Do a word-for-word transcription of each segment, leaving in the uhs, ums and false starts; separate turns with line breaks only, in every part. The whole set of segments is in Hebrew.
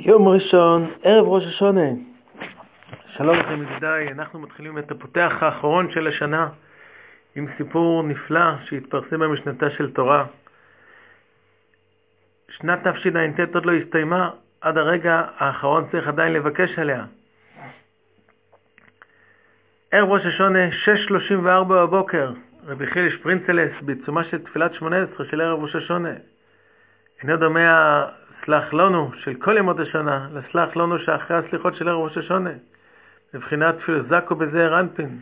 יום ראשון, ערב ראש השונה. שלום לכם ידידיי, אנחנו מתחילים את הפותח האחרון של השנה עם סיפור נפלא שהתפרסם במשנתה של תורה. שנת תשע"ט עוד לא הסתיימה, עד הרגע האחרון צריך עדיין לבקש עליה. ערב ראש השונה, שש שלושים וארבע בבוקר, רבי חיל שפרינצלס בעיצומה של תפילת שמונה עשרה של ערב ראש השונה. אינו דומה סלח לנו של כל ימות השנה לסלח לנו שאחרי הסליחות של ערב ראש השונה, מבחינת פילוזקו בזעיר אנפין.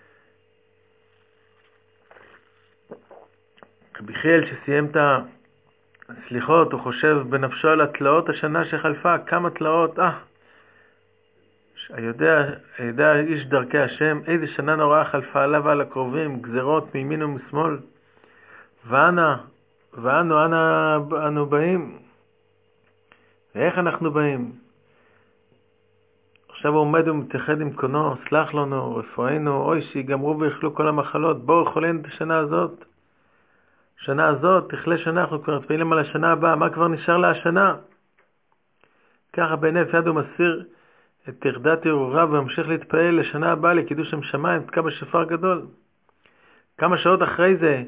רבי חיל שסיים את הסליחות, הוא חושב בנפשו על התלאות השנה שחלפה, כמה תלאות, אה, היודע, היודע איש דרכי השם, איזה שנה נוראה חלפה עליו ועל הקרובים, גזרות מימין ומשמאל, ואנה, ואנו, אנה אנו באים, ואיך אנחנו באים? עכשיו הוא עומד ומתייחד עם קונו, סלח לנו, רפואינו, אוי שיגמרו ויחלו כל המחלות, בואו חולן את השנה הזאת. שנה הזאת, תחלה שנה, אנחנו כבר מתפעלים על השנה הבאה, מה כבר נשאר לה השנה? ככה בהינף יד הוא מסיר את תרדת הרהוריו וממשיך להתפעל לשנה הבאה לקידוש שם שמיים, תקע בשופר גדול. כמה שעות אחרי זה,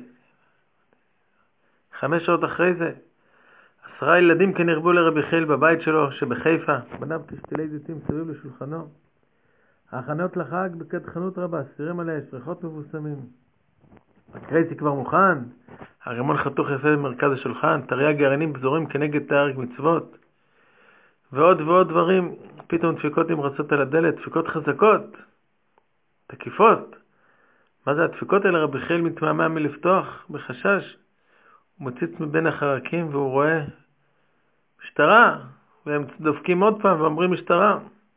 חמש שעות אחרי זה, עשרה ילדים כן הרבו לרבי חיל בבית שלו שבחיפה, בניו כשתילי זיתים סביב לשולחנו. ההכנות לחג בקדחנות רבה, סירים עליה, שריחות מבוסמים. הקרייסי כבר מוכן, הרימון חתוך יפה במרכז השולחן, תרי"ג גרעינים בזורים כנגד תרי"ג מצוות. ועוד ועוד דברים, פתאום דפיקות נמרצות על הדלת, דפיקות חזקות, תקיפות. מה זה הדפיקות האלה? רבי חיל מתמהמה מלפתוח בחשש. הוא מציץ מבין החרקים והוא רואה משטרה, והם דופקים עוד פעם ואומרים משטרה.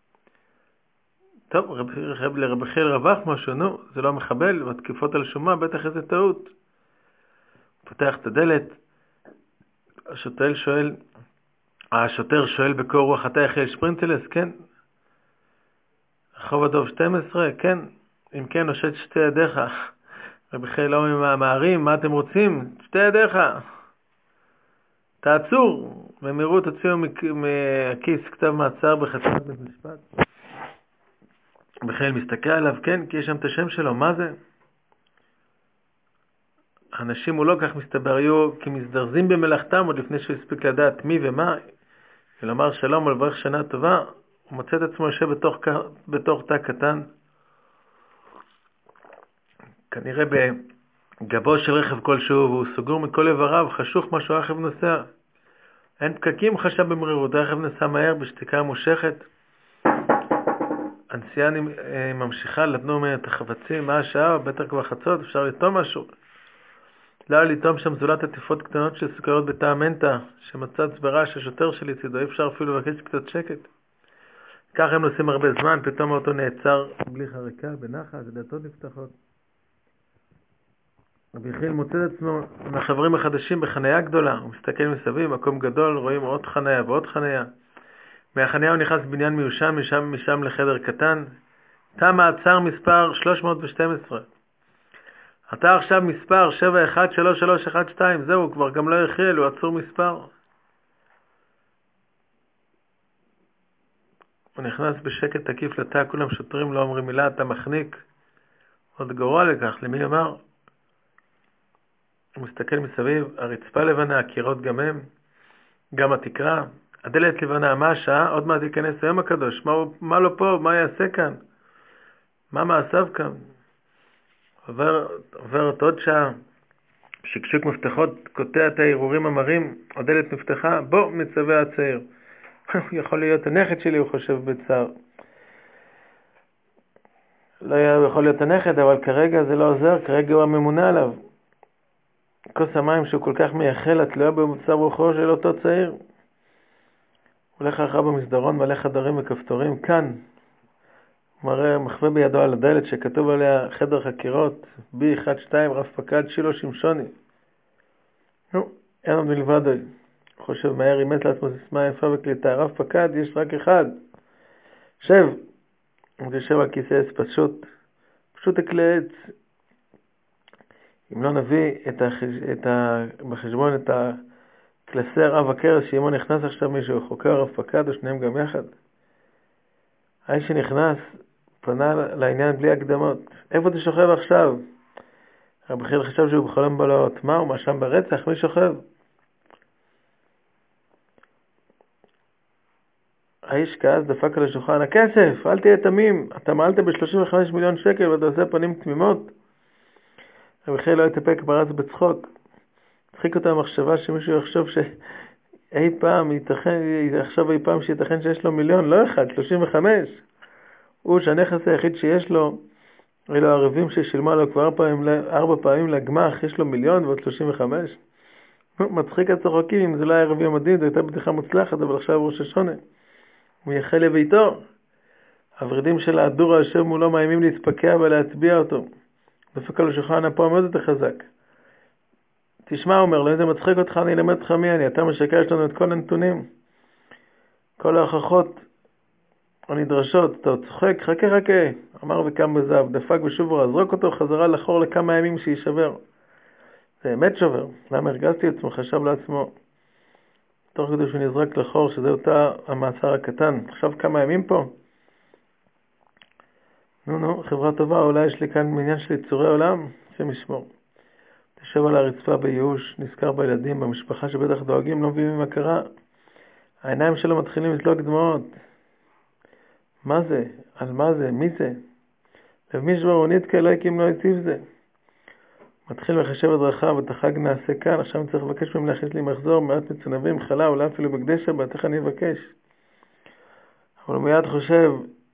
טוב, רב, רב, לרבי חיל רווח משהו, נו, זה לא מחבל, והתקיפות על שומה, בטח איזה טעות. הוא פותח את הדלת, השוטר שואל, השוטר שואל בקור רוח, אתה יחיל שפרינצלס? כן. רחוב הדוב שתים עשרה? כן. אם כן, נושט שתי ידיך. רבי חיל לא ממהרים, מה אתם רוצים? שתי ידיך. תעצור. במהירות הוציאו מהכיס כתב מעצר בחצר בית משפט. רבי חיל מסתכל עליו, כן, כי יש שם את השם שלו, מה זה? האנשים הוא לא כך מסתבר, היו כמזדרזים במלאכתם עוד לפני שהוא הספיק לדעת מי ומה, ולומר שלום ולברך שנה טובה. הוא מוצא את עצמו יושב בתוך, בתוך תא קטן, כנראה בגבו של רכב כלשהו, והוא סגור מכל עבריו, חשוך משהו רכב נוסע. אין פקקים, חשב במרירות, הרכב נסע מהר בשתיקה מושכת. הנסיעה ממשיכה, נתנו ממנו את החבצים, מה השעה, בטח כבר חצות, אפשר לטום משהו. לא היה לטום שם זולת עטיפות קטנות של סוכריות בתא מנטה, שמצא צברה שהשוטר שלי צידו, אי אפשר אפילו לבקש קצת שקט. ככה הם נוסעים הרבה זמן, פתאום האוטו נעצר בלי חריקה, בנחת, דלתות נפתחות. רבי חיל מוצא את עצמו עם החברים החדשים בחניה גדולה, הוא מסתכל מסביב, מקום גדול, רואים עוד חניה ועוד חניה. מהחניה הוא נכנס בניין מיושם, משם, משם לחדר קטן. תא מעצר מספר שלוש מאות ושתים עשרה. אתה עכשיו מספר שבע אחת שלוש שלוש אחת שתיים, זהו, כבר גם לא יחיל, הוא עצור מספר. הוא נכנס בשקט תקיף לתא, כולם שוטרים לא אומרים מילה, אתה מחניק. עוד גרוע לכך, למי אמר? הוא מסתכל מסביב, הרצפה לבנה, הקירות גם הם, גם התקרה, הדלת לבנה, מה השעה? עוד מעט ייכנס היום הקדוש, מה, מה לא פה, מה יעשה כאן? מה מעשיו כאן? עובר, עוברת עוד שעה, שקשוק מפתחות, קוטע את הערעורים המרים, הדלת נפתחה, בוא, מצווה הצעיר. הוא יכול להיות הנכד שלי, הוא חושב בצער. לא יכול להיות הנכד, אבל כרגע זה לא עוזר, כרגע הוא הממונה עליו. כוס המים שהוא כל כך מייחל, התלויה במצב רוחו של אותו צעיר. הוא הולך אחריו במסדרון, מלא חדרים וכפתורים, כאן. הוא מראה מחווה בידו על הדלת שכתוב עליה חדר חקירות, בי אחת שתיים, רב פקד שילה שמשוני. נו, אין עוד מלבדו. הוא חושב מהר, אימץ לעצמו סיסמה יפה וקליטה. רב פקד, יש רק אחד. שב. הוא תשב על כיסא עץ פשוט. פשוט אקלה עץ. אם לא נביא את החש... את ה... בחשבון את קלסר אב הקרס, שעמו נכנס עכשיו מישהו, חוקר רב פקד, או שניהם גם יחד. האיש שנכנס, פנה לעניין בלי הקדמות. איפה אתה שוכב עכשיו? רבי חיל חשב שהוא בחולם בלעות. מה, הוא מאשם ברצח? מי שוכב? האיש כעס, דפק על השולחן, הכסף, אל תהיה תמים, אתה מעלת ב-שלושים וחמישה מיליון שקל ואתה עושה פנים תמימות. רבי חיל לא התאפק, פרץ בצחוק. צחיק אותה המחשבה שמישהו יחשוב שאי פעם ייתכן, יחשב אי פעם שיתכן שיש לו מיליון, לא אחד, שלושים וחמש. הוא שהנכס היחיד שיש לו, אלו הערבים ששילמה לו כבר פעמים, ארבע פעמים לגמח, יש לו מיליון ועוד שלושים וחמש. מצחיק הצחוקים, אם זה לא היה ערבי המדהים, זו הייתה בדיחה מוצלחת, אבל עכשיו ראש השונה. הוא יחל לביתו. הורידים של ההדור היושב מולו מאיימים להתפקע ולהצביע אותו. דפק על השולחן הפעם מאוד יותר חזק. תשמע, אומר לו, אם זה מצחיק אותך, אני אלמד אותך מי אני. אתה משקר, יש לנו את כל הנתונים. כל ההוכחות הנדרשות. אתה צוחק, חכה חכה. אמר וקם בזב, דפק בשובו, זרוק אותו חזרה לחור לכמה ימים שישבר. זה אמת שובר. למה הרגזתי עצמו? חשב לעצמו. תוך כדי שהוא נזרק לחור, שזה אותה המעצר הקטן. עכשיו כמה ימים פה? נו נו, חברה טובה, אולי יש לי כאן מניין של יצורי עולם, השם ישמור. תשב על הרצפה בייאוש, נזכר בילדים, במשפחה שבטח דואגים, לא מביאים מה קרה. העיניים שלו מתחילים לזלוג דמעות. מה זה? על מה זה? מי זה? למי שברונית כאלה הקים לא הציב זה. מתחיל לחשב את דרכיו, את החג נעשה כאן, עכשיו אני צריך לבקש מהם להכניס לי מחזור, מעט מצונבים, חלה, אולי אפילו בקדי שבת, איך אני אבקש? אבל הוא מיד חושב,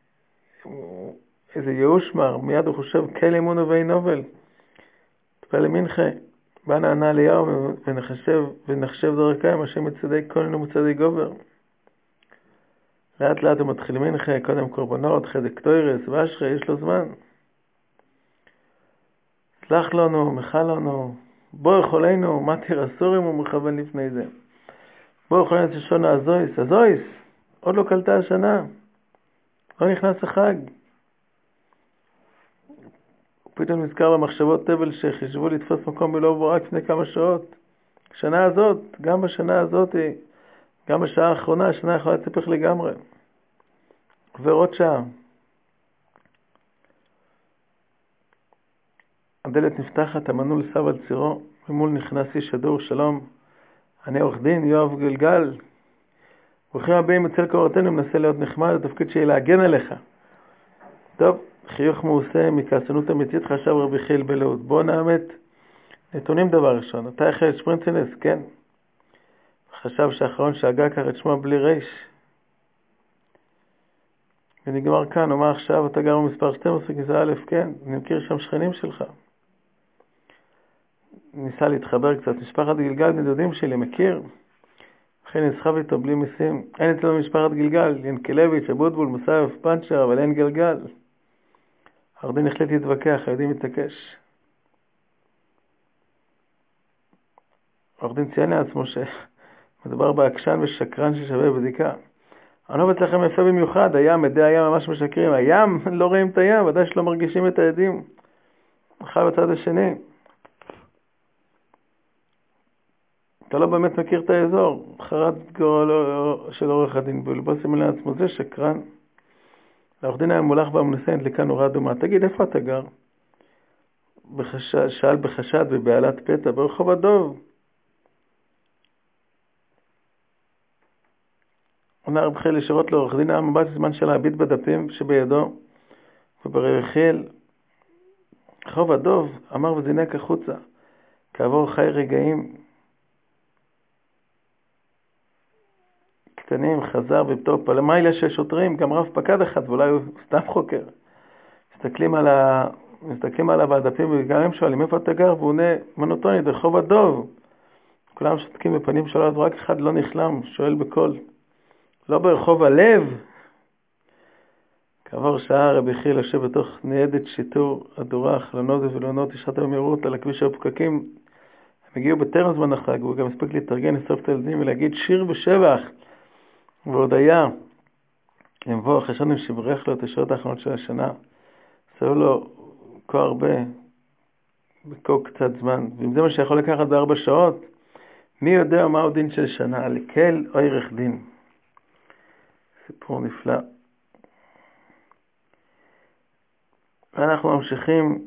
איזה ייאוש מר, מיד הוא חושב, כל אמון ובי נובל. תפעל למנחה, בא נענה ליהו ונחשב, ונחשב דרכם, השם מצדי כהן ומצדי גובר. לאט לאט הוא מתחיל מנחה, קודם קורבנות, חדק תוירס, ואשרי, יש לו זמן. סלח לנו, מחל לנו, בוא יכולנו, מה תירסורים הוא מכוון לפני זה. בוא יכולנו ששונה הזויס, הזויס, עוד לא קלטה השנה, לא נכנס החג. פתאום נזכר במחשבות טבל שחישבו לתפוס מקום בלא בו רק לפני כמה שעות. השנה הזאת, גם בשנה הזאת, גם בשעה האחרונה, השנה יכולה לצפך לגמרי. עובר עוד שעה. הדלת נפתחת, המנעול סב על צירו, ממול נכנס איש הדור, שלום. אני עורך דין, יואב גלגל. ברוכים הבאים אצל קורתנו, מנסה להיות נחמד, התפקיד שלי להגן עליך. טוב, חיוך מעושה, מכעסנות אמיתית, חשב רבי חיל בלעוד. בוא נאמת. נתונים דבר ראשון, אתה החל שפרינצינס, כן? חשב שהאחרון שהגה כר את שמו בלי ריש. ונגמר כאן, ומה עכשיו? אתה גר במספר שתים עשרה גזע א', כן? אני מכיר שם שכנים שלך. ניסה להתחבר קצת, משפחת גלגל נדודים שלי, מכיר? אחרי נסחב איתו בלי מיסים. אין אצלנו משפחת גלגל, ינקלביץ', אבוטבול, מוסייב, פנצ'ר, אבל אין גלגל. הרדין החליט להתווכח, היהודים מתעקש. הרדין ציין לעצמו שמדובר בעקשן ושקרן ששווה בדיקה. הנובץ לכם יפה במיוחד, הים, עדי הים ממש משקרים. הים, לא רואים את הים, ודאי שלא מרגישים את העדים. אחר בצד השני. אתה לא באמת מכיר את האזור. חרד גורלו של עורך הדין בולבו סימן לעצמו, זה שקרן. לעורך דין היה מולך והמנסה נדליקה נורה אדומה. תגיד, איפה אתה גר? בחשד, שאל בחשד ובעלת פתע, ברחוב הדוב. עונה רב חיל ישירות לעורך דין, היה מבט זמן של להביט בדפים שבידו, וברבי חיל, רחוב הדוב, אמר וזינק החוצה. כעבור חי רגעים קטנים, חזר ובטוב פעלה. מה אלה ששוטרים? גם רב פקד אחד, ואולי הוא סתם חוקר. מסתכלים על ה... מסתכלים עליו בדפים, וגם הם שואלים, איפה אתה גר? והוא עונה מונוטונית, רחוב הדוב. כולם שתקים בפנים שלו, אז רק אחד לא נכלם, שואל בקול. לא ברחוב הלב. כעבור שעה רבי חיל יושב בתוך ניידת שיטור, הדורה, חלונות ובלונות, ישרת במהירות על הכביש הפקקים. הם הגיעו בטרם זמן החג, והוא גם הספיק להתארגן, לסוף את הילדים ולהגיד שיר בשבח. ועוד היה, הם בואו, חשבנו שברך לו את השעות האחרונות של השנה. עשו לו כה הרבה, בכה קצת זמן. ואם זה מה שיכול לקחת בארבע שעות, מי יודע מהו דין של שנה? לקל או ערך דין? סיפור נפלא. ואנחנו ממשיכים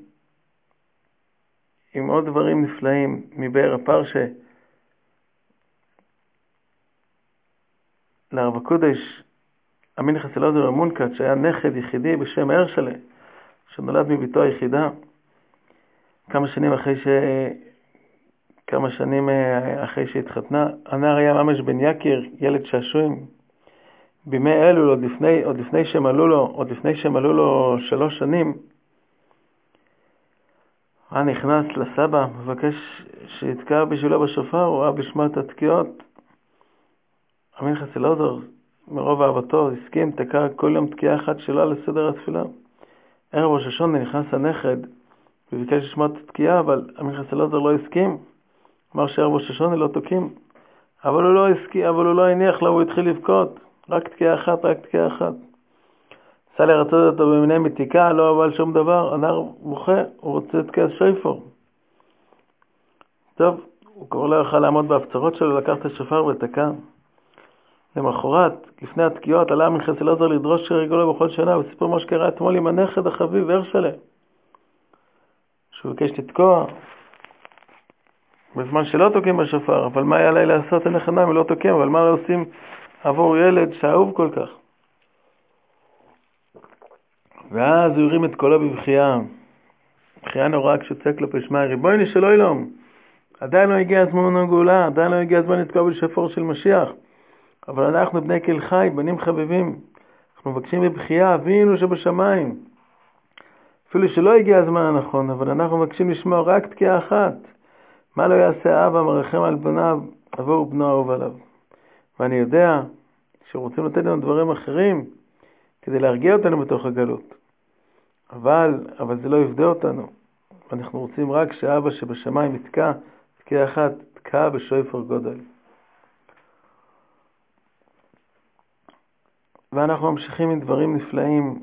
עם עוד דברים נפלאים מבאר הפרשה. לרב הקודש המנחס אלעזר המונקת, שהיה נכד יחידי בשם הרשלה, שנולד מביתו היחידה, כמה שנים אחרי ש... כמה שנים אחרי שהתחתנה. הנער היה ממש בן יקיר, ילד שעשועים. בימי אלול, עוד לפני, עוד לפני שמלאו לו, עוד לפני שמלאו לו שלוש שנים, היה נכנס לסבא, מבקש שיתקע בשבילו בשופר, הוא ראה בשמע את התקיעות. המנחס אלעזר, מרוב אהבתו, הסכים, תקע כל יום תקיעה אחת שלה לסדר התפילה. ערב ראש השונה נכנס הנכד, וביקש לשמוע את התקיעה, אבל המנחס אלעזר לא הסכים. אמר שערב ראש השונה לא תוקים. אבל הוא לא הסכים, אבל הוא לא הניח לה, הוא התחיל לבכות. רק תקיעה אחת, רק תקיעה אחת. ניסה לרצות אותו במיני מתיקה, לא אבל שום דבר. הנער בוכה, הוא רוצה תקיעת שויפור. טוב, הוא כבר לא יוכל לעמוד בהפצרות שלו, לקח את השופר ותקע. למחרת, לפני התקיעות, עלה המנחס אלעזר לדרוש שרגולו בכל שנה, וסיפור מה שקרה אתמול עם הנכד החביב הרשלה, שהוא ביקש לתקוע, בזמן שלא תוקים בשופר. אבל מה היה לי לעשות? אין נכנם, הם לא תוקים, אבל מה לא עושים עבור ילד שאהוב כל כך? ואז הוא הרים את קולו בבחייה, בחייה נוראה כשצועק כלפי שמע, ריבונו של עולם, עדיין לא הגיע הזמן הגאולה, עדיין לא הגיע הזמן לתקוע בשופר של משיח. אבל אנחנו בני כל חי, בנים חביבים, אנחנו מבקשים בבחייה, אבינו שבשמיים. אפילו שלא הגיע הזמן הנכון, אבל אנחנו מבקשים לשמוע רק תקיעה אחת. מה לא יעשה אבא מרחם על בניו עבור בנו אהוב עליו? ואני יודע שרוצים לתת לנו דברים אחרים כדי להרגיע אותנו בתוך הגלות. אבל, אבל זה לא יפדה אותנו. אנחנו רוצים רק שאבא שבשמיים יתקע תקיעה אחת, תקע בשויפר גודל. ואנחנו ממשיכים עם דברים נפלאים.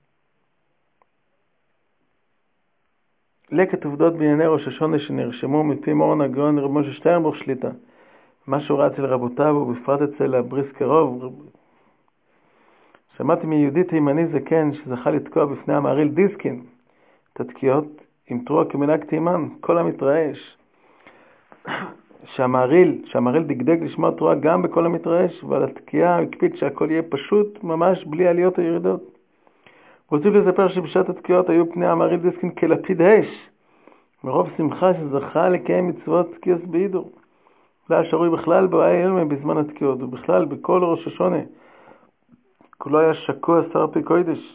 לקט עובדות בענייני ראש השונה שנרשמו מפי מורן הגאון רב משה שטיינבוך שליטה. מה שהוא ראה אצל רבותיו ובפרט אצל הבריס קרוב. שמעתי מיהודי תימני זקן שזכה לתקוע בפני המהרי"ל דיסקין את התקיעות עם תרועה כמנהג תימן, כל המתרעש. שהמהרי"ל, שהמהרי"ל דגדג לשמוע תרועה גם בכל המתרעש, ועל התקיעה הקפיד שהכל יהיה פשוט ממש בלי עליות או ירידות. רוצים לספר שבשעת התקיעות היו פני המהרי"ל דיסקין כלפיד אש, מרוב שמחה שזכה לקיים מצוות תקיעות בהידור. לא היה שרוי בכלל באי אלמה בזמן התקיעות, ובכלל בכל ראש השונה. כולו היה שקוע שר פי קודש.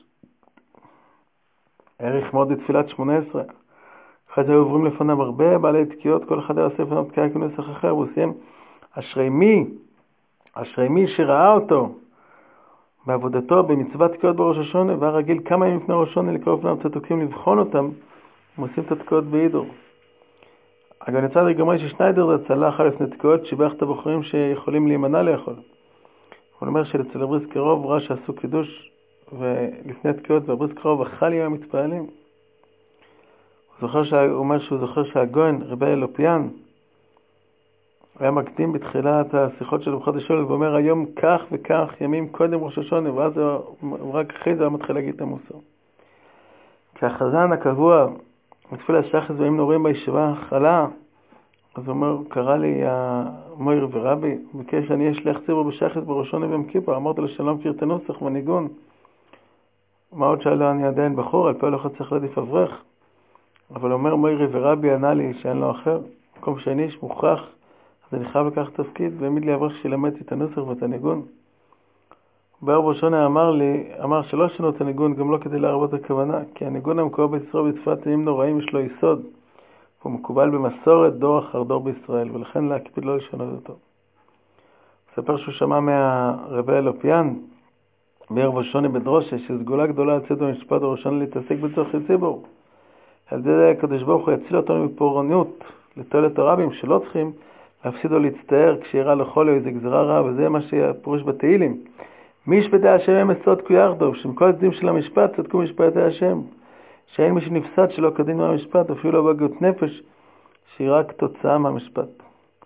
ערך מאוד בתפילת שמונה עשרה. אחד היו עוברים לפניו הרבה בעלי תקיעות, כל אחד היה עושה לפניו תקיעה כנוסח אחר, והוא סיים, אשרי מי, אשרי מי שראה אותו בעבודתו במצוות תקיעות בראש השונה, והיה רגיל כמה ימים לפני ראש השונה לקרוא לפניו צדוקים לבחון אותם, הם עושים את התקיעות בהידור. אגב נצא לגמרי ששניידר זה צלח על לפני תקיעות, שיבח את הבחורים שיכולים להימנע לאכול. הוא אומר שלצל הבריס קרוב הוא ראה שעשו קידוש, ולפני התקיעות והבריס קרוב אכל עם המתפעלים. הוא זוכר שה... הוא אומר שהוא זוכר שהגוין, רבי אלופיאן, היה מקדים בתחילת השיחות שלו בחודש אלול, ואומר היום כך וכך ימים קודם ראש השונה, ואז הוא רק אחרי זה הוא מתחיל להגיד את המוסר. כי החזן הקבוע, מתפילה שחס והם נוראים בישיבה, חלה, אז הוא אומר, קרא לי המויר ורבי, ביקש שאני אשלח ציבור בשחס בראשון ויום כיפר, אמרתי לו שלום מכיר את הנוסח וניגון. מה עוד שאלה אני עדיין בחור, על פי הלכות צריך להדיף אברך. אבל אומר מויר ורבי ענה לי שאין לו אחר, מקום שאני איש מוכרח, אז אני חייב לקחת תפקיד, והעמיד לי אברך שילמדתי את הנוסח ואת הניגון. בערב ראשון אמר לי, אמר שלא שנו את הניגון, גם לא כדי להרבות הכוונה, כי הניגון המקור בישראל בתפילת ימים נוראים יש לו יסוד, הוא מקובל במסורת דור אחר דור בישראל, ולכן להקפיד לא לשנות אותו. מספר שהוא שמע מהרבי אלופיאן, בערב ראשון בדרושה, שסגולה גדולה לצאת במשפט הראשון להתעסק בתוך הציבור. על זה הקדוש ברוך הוא יציל אותנו מפורענות, לתועלת הרבים שלא צריכים להפסיד או להצטער כשיראה לכל איזה גזרה רע, וזה מה שפרוש בתהילים. מי ישפטי השם הם צדקו יחדיו, שמכל הצדדים של המשפט צדקו משפטי השם. שאין מי שנפסד שלא כדין מהמשפט, אפילו לא בהגות נפש, שהיא רק תוצאה מהמשפט.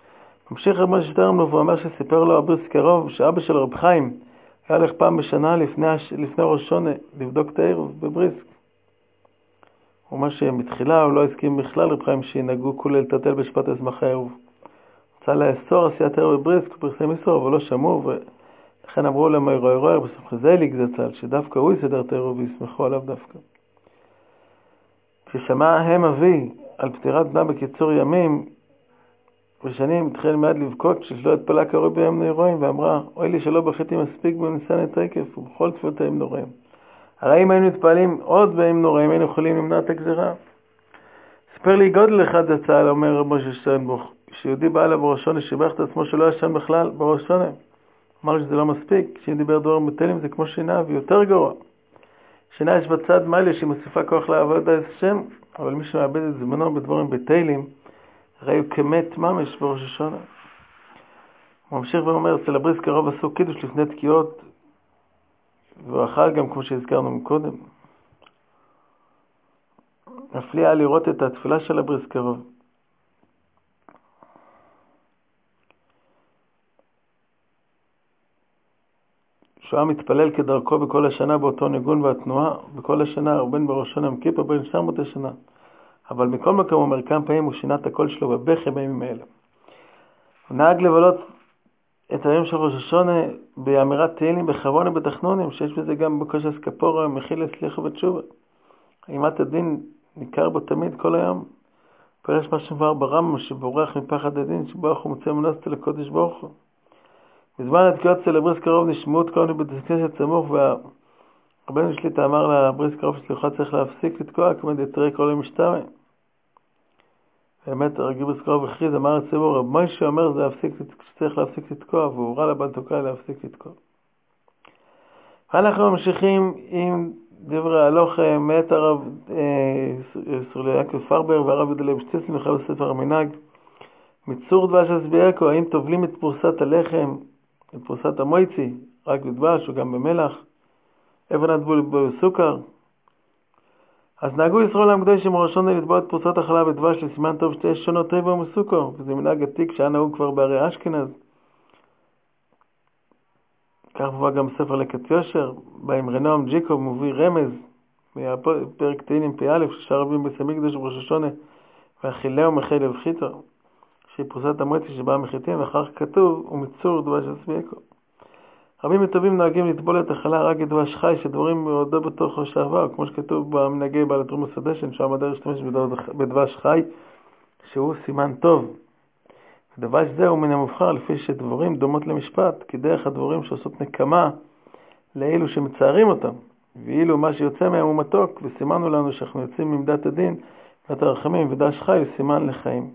המשיך רב משה שטרנהוף ואומר שסיפר לו הבריס קרוב שאבא של רב חיים היה הולך פעם בשנה לפני, לפני ראש השונה לבדוק את הערב בבריסק. הוא אומר שמתחילה הוא לא הסכים בכלל רב חיים שינהגו כולל לטלטל בשפת הסמך הערב. רצה לאסור עשיית ערב בבריסק, פרסם איסור, אבל לא שמעו, ולכן אמרו להם אירוע אירוע, בסוף חזיליק זצ"ל, שדווקא הוא יסדר את הערב ויסמכו עליו דווקא. כששמע הם אבי על פטירת בנה בקיצור ימים ושנים, התחיל מיד לבכות כשלא התפלה קרוב בימים נוראים, ואמרה, אוי לי שלא בכיתי מספיק בניסן את רקף, ובכל תפילותיהם נוראים. הרי אם היינו מתפעלים עוד בימים נוראים, היינו יכולים למנוע את הגזירה. ספר לי גודל אחד זצ"ל, אומר רב משה שטרנהוף, כשיהודי בא אליו בראש השונה, שיבח את עצמו שלא ישן בכלל בראש השונה. אמר לי שזה לא מספיק, כשדיבר דבר מטלים זה כמו שינה ויותר גרוע. שינה יש בצד מעלה שהיא מוסיפה כוח לעבוד על השם, אבל מי שמאבד את זמנו בדברים בטלים, הרי הוא כמת ממש בראש השונה. הוא ממשיך ואומר, אצל הבריס קרוב עשו קידוש לפני תקיעות, והוא אכל גם כמו שהזכרנו מקודם. מפליע לראות את התפילה של הבריס קרוב. שהוא היה מתפלל כדרכו בכל השנה באותו ניגון והתנועה, בכל השנה הוא בין בראש השונה מכיפר בין שתיים מאות השנה. אבל מכל מקום הוא אומר כמה פעמים הוא שינה את הקול שלו בבכי בימים האלה. הוא נהג לבלות את היום של ראש השונה באמירת תהילים בכוון ובתחנונים, שיש בזה גם בקושי סקפורה, מחילה, סליחה ותשובה. אימת הדין ניכר בו תמיד כל היום. פרש מה שמבר ברמב"ם שבורח מפחד הדין, שבו הוא מוצא מנסתו לקודש ברוך הוא. בזמן התקיעות אצל הבריס קרוב נשמעו את כל מיני בית כנסת סמוך, והרבנו שליט"א אמר לבריס קרוב שסליחה צריך להפסיק לתקוע, כמובן יתראה כל המשתמע. באמת הרגיל בריס קרוב הכריז, אמר הציבור, רב משה אומר זה להפסיק, שצריך להפסיק לתקוע, והוא הורה לבעל תוקע להפסיק לתקוע. אנחנו ממשיכים עם דברי הלוך מאת הרב סורלי יעקב פרבר והרב יהודה לייב שטיסלן וחבר ספר המנהג. מצור דבש הסבייקו, האם טובלים את פרוסת הלחם, את פרוסת המויצי, רק בדבש או גם במלח, אבן הטבול בסוכר. אז נהגו ישראל לעם קדושים ראשון לטבוע את פרוסת החלב בדבש לסימן טוב שתי שונות טבע ומסוכר, וזה מנהג עתיק שהיה נהוג כבר בערי אשכנז. כך מובא גם ספר לקט יושר, בהם רנועם ג'יקוב מביא רמז, פרק תהילים פי א', ששר רבים בסמי קדוש בראש השונה, ואכילהו מחי לבחיתו, שהיא פרוסת המועצי שבאה מחיתים, ואחר כך כתוב, ומצור דבש הסבייקו. רבים וטובים נוהגים לטבול את החלה רק את דבש חי, שדברים מעודו בתוך השעבר, כמו שכתוב במנהגי בעל התרומוס הדשן, שם הדר השתמש בדבש חי, שהוא סימן טוב. דבש זה הוא מן המובחר לפי שדבורים דומות למשפט, כדרך הדבורים שעושות נקמה לאלו שמצערים אותם, ואילו מה שיוצא מהם הוא מתוק, וסימנו לנו שאנחנו יוצאים ממדת הדין, ואת הרחמים ודש חי הוא סימן לחיים.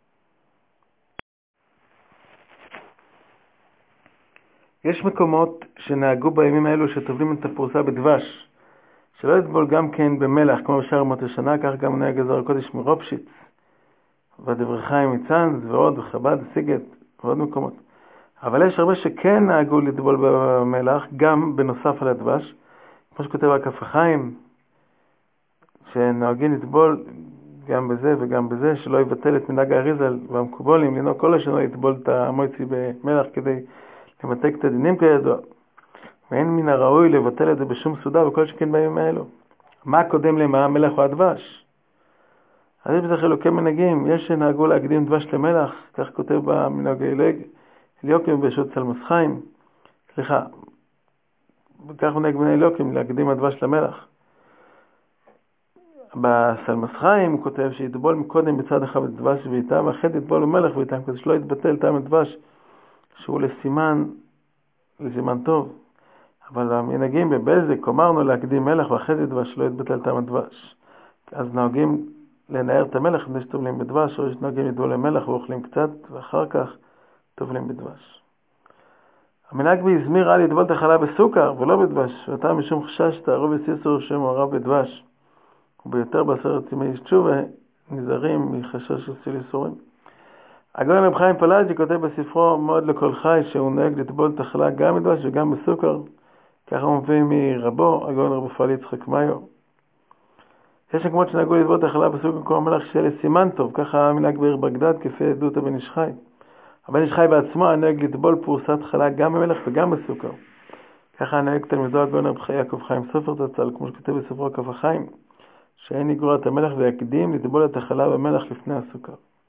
יש מקומות שנהגו בימים האלו שטובלים את הפרוסה בדבש, שלא יטבול גם כן במלח, כמו בשאר מות השנה, כך גם נהג הזוהר הקודש מרופשיץ, ודברי חיים מצאנז ועוד, וחב"ד, סיגט, ועוד מקומות. אבל יש הרבה שכן נהגו לטבול במלח, גם בנוסף על הדבש, כמו שכותב הכף החיים, שנוהגים לטבול גם בזה וגם בזה, שלא יבטל את מנהג האריזל והמקובולים, לנהוג כל השנה לטבול את המויצי במלח כדי למתק את הדינים כידוע. ואין מן הראוי לבטל את זה בשום סעודה וכל שכן בימים האלו. מה קודם למה? המלח או הדבש? אז יש בזה חילוקי מנהגים, יש שנהגו להקדים דבש למלח, כך כותב במנהג אליוקים בשו"ת צלמוס חיים, סליחה, כך מנהג בני אליוקים להקדים הדבש למלח. בסלמוס חיים הוא כותב שיטבול מקודם בצד אחד את דבש ואיתם, ואחרי יטבול במלח ואיתם, כדי שלא יתבטל טעם הדבש, שהוא לסימן, לסימן טוב. אבל המנהגים בבזק אמרנו להקדים מלח ואחרי זה דבש, שלא יתבטל טעם הדבש. אז נוהגים לנער את המלח לפני שטובלים בדבש, או יש נוהגים לטבול למלח ואוכלים קצת, ואחר כך טובלים בדבש. המנהג באזמיר היה לטבול את החלה בסוכר ולא בדבש, ואתה משום חשש תערוב וסיסור שמעורב בדבש, וביותר בעשרת ימי תשובה נזהרים מחשש של איסורים. הגאון רב חיים פלאג'י כותב בספרו מאוד לכל חי שהוא נוהג לטבול את החלה גם בדבש וגם בסוכר, ככה הוא מביא מרבו, הגאון רב רפאל יצחק מאיו. יש מקומות שנהגו לטבול את החלה בסוכר כמו המלח שיהיה לסימן טוב, ככה המנהג בעיר בגדד כפי עדות הבן איש חי. הבן איש חי בעצמו הנוהג לטבול פרוסת חלה גם במלח וגם בסוכר. ככה הנוהג תלמידו הגאון רב יעקב חיים סופר זצ"ל, כמו שכתב בספרו כף החיים, שאין לגרוע את המלח ויקדים לטבול את החלה במלח לפני הסוכר.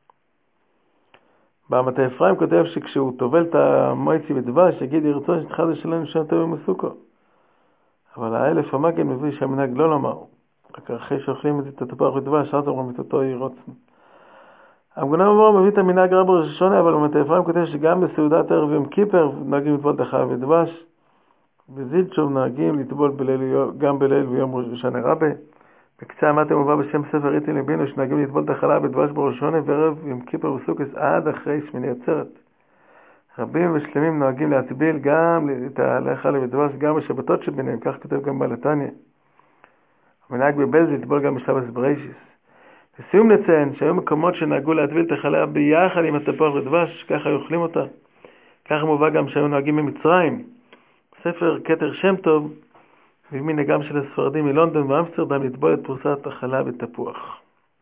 במטה אפרים כותב שכשהוא טובל את המועצי בדבש, יגיד ירצון שתחד השלנו שנתו במסוכר. אבל האלף המגן מביא שהמנהג לא לומר. רק אחרי שאוכלים את התפוח בדבש, אז אומרים את אותו ירוצנו. המגונן אמור מביא את המנהג רב ראש השונה, אבל במטה אפרים כותב שגם בסעודת ערב יום כיפר נוהגים לטבול את החלה בדבש. בזידשוב נוהגים לטבול בליל, גם בליל ויום ראש השונה רבה. בקצה המטה מובא בשם ספר ריטין לבינו שנוהגים לטבול את החלה בדבש בראש השונה וערב יום כיפר וסוכות עד אחרי שמיני עצרת. רבים ושלמים נוהגים להטביל גם את החלה בדבש גם בשבתות שביניהם, כך כתב גם בעל התניא. המנהג בבלז לטבול גם בשבת בראשיס. לסיום נציין שהיו מקומות שנהגו להטביל את החלה ביחד עם התפוח בדבש, ככה יאכלים אותה. ככה מובא גם שהיו נוהגים במצרים. ספר כתר שם טוב, ומנהגם של הספרדים מלונדון ואמסטרדם לטבול את פרוסת החלה בתפוח.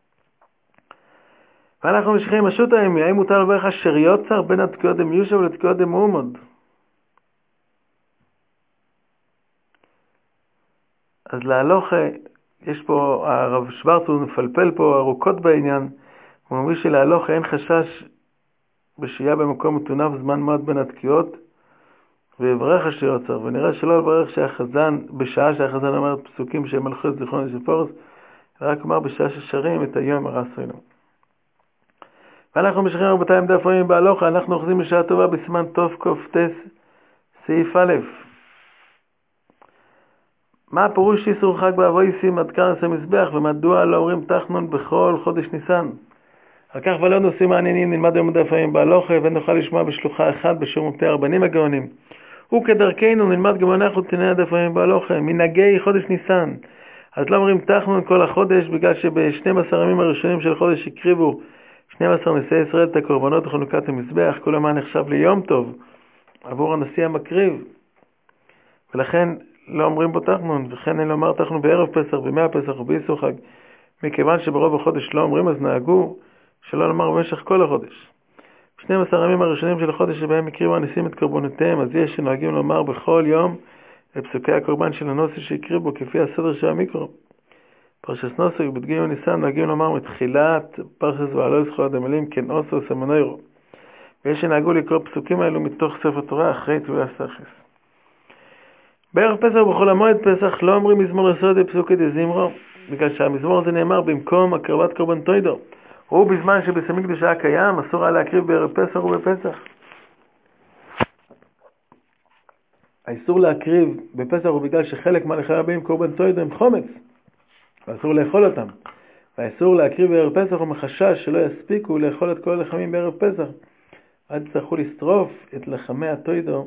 ואנחנו ממשיכים עם השו"ת היומי, האם מותר לברך אשר יוצר בין התקיעות דמיושב לתקיעות דמועמד? אז להלוך, יש פה, הרב שוורץ הוא מפלפל פה ארוכות בעניין, הוא אומר שלהלוך אין חשש בשהייה במקום מטונף זמן מאוד בין התקיעות, ויברך אשר יוצר, ונראה שלא לברך שהחזן, בשעה שהחזן אומר פסוקים שהם מלכו את זיכרון של פורס, רק אומר בשעה ששרים את היום הרסוינו. ואנחנו משחררים רבותיי עמדה פעמים בהלוכה, אנחנו אוחזים בשעה טובה בסימן תוף קופטס סעיף א'. מה הפירוש איסור חג באבויסים עד כאן עשה מזבח, ומדוע לא אומרים תחנון בכל חודש ניסן? על כך ולא נושאים מעניינים נלמד היום עמדה פעמים בהלוכה, ונוכל לשמוע בשלוחה אחת בשור מפתי הרבנים הגאונים. וכדרכנו נלמד גם אנחנו תנאי עמדה פעמים בהלוכה, מנהגי חודש ניסן. אז לא אומרים תחנון כל החודש, בגלל שב-שנים עשר ימים הראשונים של חודש הקריבו שנים עשר נשיאי ישראל את הקורבנות וחנוכת המזבח, כל הזמן נחשב ליום טוב עבור הנשיא המקריב, ולכן לא אומרים בו תחנון, וכן אין לומר תחנון בערב פסח, בימי הפסח ובאיסור חג, מכיוון שברוב החודש לא אומרים, אז נהגו שלא לומר במשך כל החודש. שנים עשר ימים הראשונים של החודש שבהם הקריבו הנשיאים את קורבנותיהם, אז יש שנוהגים לומר בכל יום את פסוקי הקורבן של הנושא שהקריבו כפי הסדר של המיקרו. פרשס נוסק בדגים וניסן נוהגים לומר מתחילת פרשס ועלו זכו הדמלים כן אוסו סמנוירו. ויש שנהגו לקרוא פסוקים האלו מתוך ספר תורה אחרי תבואה סחס. בערב פסח ובכל המועד פסח לא אומרים מזמור יסוד בפסוקי דזמרו, בגלל שהמזמור הזה נאמר במקום הקרבת קורבן תוידו. הוא בזמן שבסמי קדושה הקיים אסור היה להקריב בערב פסח ובפסח. האיסור להקריב בפסח הוא בגלל שחלק מהלכי רבים קורבן תוידו הם חומץ. ואסור לאכול אותם. והאיסור להקריב בערב פסח הוא מחשש שלא יספיקו לאכול את כל הלחמים בערב פסח. עד יצטרכו לשרוף את לחמי התוידו,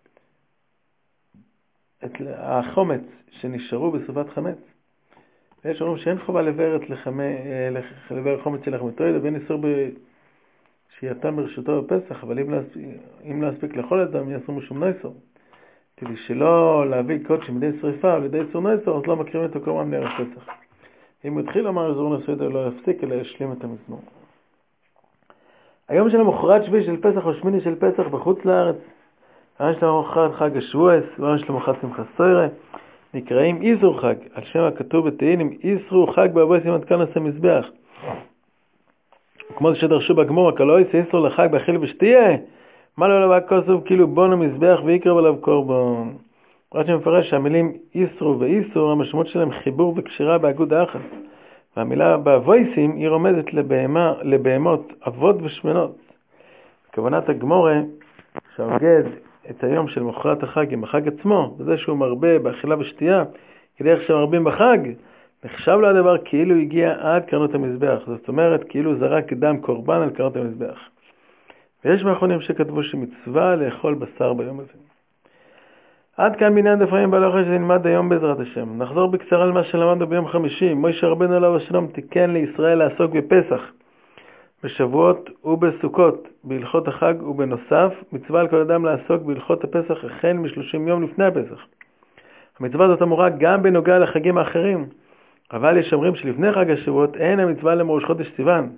את החומץ שנשארו בסופת חמץ. ויש אומרים שאין חובה לבאר את לחמי, לבאר חומץ של לחמי תוידו, ואין איסור בשהייתם ברשותו בפסח, אבל אם לא, אם לא יספיק לאכול את them, יעשו משום נויסור. כדי שלא להביא קודש מדי שריפה או לידי איסור נויסור, אז לא מקריבים את הקורבן בערב פסח. אם הוא התחיל לומר איסור נויסור, לא יפסיק, אלא ישלים את המזמור. היום של המחרת שביעי של פסח או שמיני של פסח בחוץ לארץ, היום של המחרת חג השבועס, היום של המחרת שמחת תורה, נקראים איסור חג, על שם הכתוב בתהילים, איסרו חג באבויסים עד כאן עשה מזבח. כמו שדרשו בגמור, הכלא יעשה איסור לחג באכיל ושתייה, מה לא לבא כוסוב כאילו בונו מזבח ויקרב עליו קורבן. רק שמפרש שהמילים איסרו ואיסור, המשמעות שלהם חיבור וקשירה באגוד האחת. והמילה באבויסים היא רומזת לבהמה, לבהמות, אבות ושמנות. כוונת הגמורה שהאוגד את היום של מחרת החג עם החג עצמו, וזה שהוא מרבה באכילה ושתייה, כדי איך שמרבים בחג, נחשב לו הדבר כאילו הגיע עד קרנות המזבח. זאת אומרת, כאילו זרק דם קורבן על קרנות המזבח. ויש מאחרונים שכתבו שמצווה לאכול בשר ביום הזה. עד כאן בעניין דפרים בהלכה שנלמד היום בעזרת השם. נחזור בקצרה על מה שלמדנו ביום חמישי. מוישה רבנו עליו השלום תיקן לישראל לעסוק בפסח, בשבועות ובסוכות, בהלכות החג, ובנוסף מצווה על כל אדם לעסוק בהלכות הפסח החל משלושים יום לפני הפסח. המצווה הזאת אמורה גם בנוגע לחגים האחרים, אבל יש אומרים שלפני חג השבועות אין המצווה למראש חודש סיוון,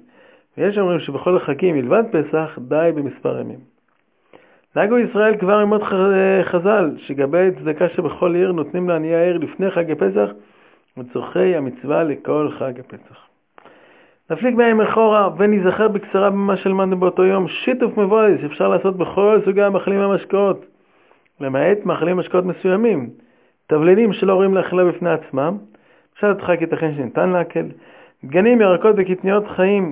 ויש אומרים שבכל החגים מלבד פסח די במספר ימים. נהגו ישראל כבר ממות חז"ל שגבי צדקה שבכל עיר נותנים לעניי העיר לפני חג הפסח וצורכי המצווה לכל חג הפסח. נפליג בהם אחורה ונזכר בקצרה במה שלמדנו באותו יום. שיתוף מבואות אפשר לעשות בכל סוגי המאכלים והמשקאות, למעט מאכלים ומשקאות מסוימים. תבלינים שלא רואים לאכילה בפני עצמם, אפשר לדחק ייתכן שניתן להקל. דגנים, ירקות וקטניות חיים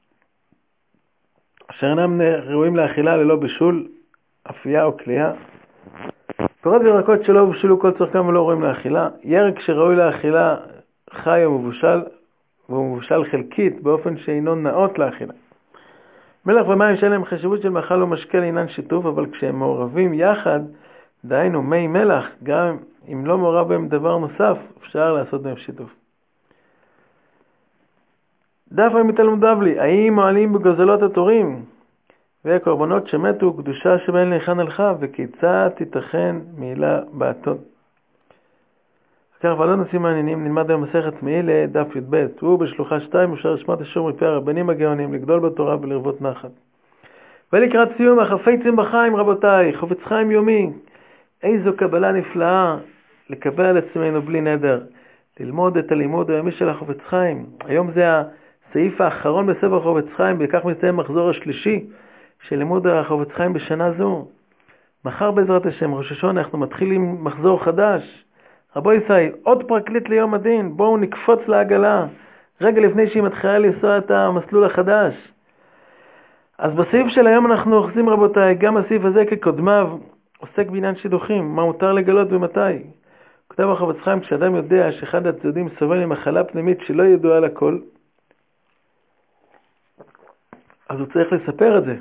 אשר אינם ראויים לאכילה ללא בישול, אפייה או קלייה. פירות וירקות שלא בושלו כל צורכם ולא ראויים לאכילה. ירק שראוי לאכילה חי או מבושל, והוא מבושל חלקית באופן שאינו נאות לאכילה. מלח ומים שאין להם חשיבות של מאכל ומשקה לעניין שיתוף, אבל כשהם מעורבים יחד, דהיינו מי מלח, גם אם לא מעורב בהם דבר נוסף, אפשר לעשות בהם שיתוף. דף מתלמוד בבלי, האם מועלים בגוזלות התורים והקורבנות שמתו, קדושה שבהן להיכן הלכה, וכיצד תיתכן מעילה בעתות. כך ועוד נושאים מעניינים נלמד במסכת מעילה דף י"ב. הוא בשלוחה שתיים אפשר לשמוע את השיעור מפי הרבנים הגאונים, לגדול בתורה ולרבות נחת. ולקראת סיום החפצים בחיים רבותיי, חפץ חיים יומי, איזו קבלה נפלאה לקבל על עצמנו בלי נדר, ללמוד את הלימוד היומי של החפץ חיים. היום זה הסעיף האחרון בספר החפץ חיים, וכך מסתיים מחזור השלישי של לימוד החפץ חיים בשנה זו. מחר בעזרת השם ראש השנה אנחנו מתחילים מחזור חדש. רבו ישראל, עוד פרקליט ליום הדין, בואו נקפוץ לעגלה, רגע לפני שהיא מתחילה לנסוע את המסלול החדש. אז בסעיף של היום אנחנו אוחזים רבותיי, גם הסעיף הזה כקודמיו עוסק בעניין שידוכים, מה מותר לגלות ומתי. כותב החפץ חיים, כשאדם יודע שאחד הצדדים סובל ממחלה פנימית שלא ידועה לכל, אז הוא צריך לספר את זה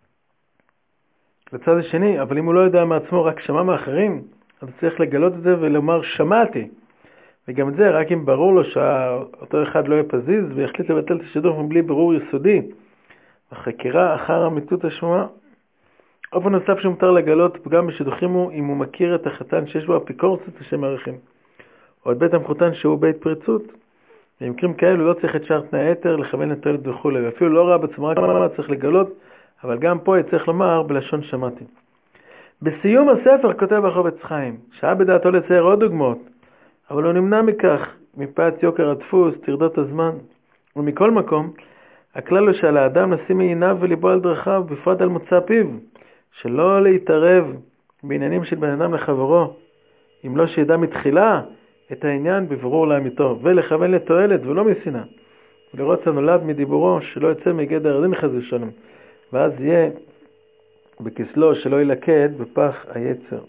לצד השני, אבל אם הוא לא יודע מעצמו, רק שמע מאחרים, אז צריך לגלות את זה ולומר שמעתי. וגם את זה רק אם ברור לו שאותו אחד לא יפזיז ויחליט לבטל את השידוך מבלי ברור יסודי. החקירה אחר אמיתות השמועה. אופן נוסף שמותר לגלות פגם בשידוכים הוא אם הוא מכיר את החתן שיש בו אפיקורסות השם ערכים, או את בית המחותן שהוא בית פריצות. במקרים כאלו לא צריך את שאר תנאי היתר לכוון לתועלת וכו'. ואפילו לא ראה בעצמו רק מה צריך לגלות, אבל גם פה צריך לומר בלשון שמעתי. בסיום הספר כותב החפץ חיים, שהיה בדעתו לצייר עוד דוגמאות, אבל הוא נמנע מכך, מפאת יוקר הדפוס, תרדות הזמן. ומכל מקום, הכלל הוא שעל האדם לשים עיניו וליבו על דרכיו, בפרט על מוצא פיו, שלא להתערב בעניינים של בן אדם לחברו, אם לא שידע מתחילה את העניין בברור לאמיתו, ולכוון לתועלת ולא משנאה, ולראות הנולד מדיבורו שלא יצא מגדר הדין חס ושלום, ואז יהיה בכסלו שלא ילכד בפח היצר.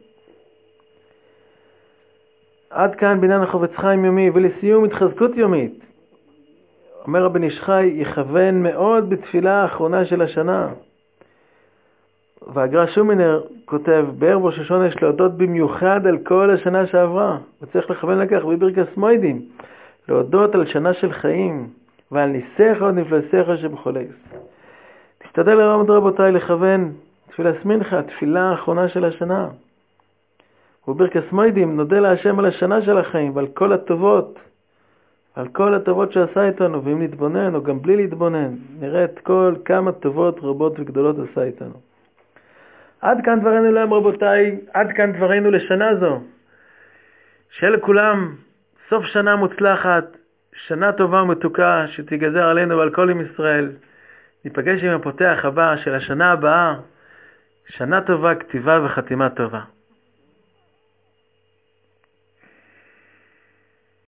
עד כאן בעניין החפץ חיים יומי. ולסיום התחזקות יומית, אומר הבן איש חי, יכוון מאוד בתפילה האחרונה של השנה. והגר"א שומינר כותב, בערב ראש השנה יש להודות במיוחד על כל השנה שעברה, וצריך לכוון לכך בברכת מוידים, להודות על שנה של חיים ועל ניסיך ונפלסיך שבחולייס. תשתדל לרמות רבותיי לכוון תפילה סמינכה, התפילה האחרונה של השנה. ובברכת מוידים נודה להשם על השנה של החיים ועל כל הטובות, על כל הטובות שעשה איתנו, ואם נתבונן או גם בלי להתבונן, נראה את כל כמה טובות רבות וגדולות עשה איתנו. עד כאן דברנו להם רבותיי, עד כאן דברנו לשנה זו. שיהיה לכולם סוף שנה מוצלחת, שנה טובה ומתוקה שתיגזר עלינו ועל כל עם ישראל. ניפגש עם הפותח הבא של השנה הבאה, שנה טובה, כתיבה וחתימה טובה.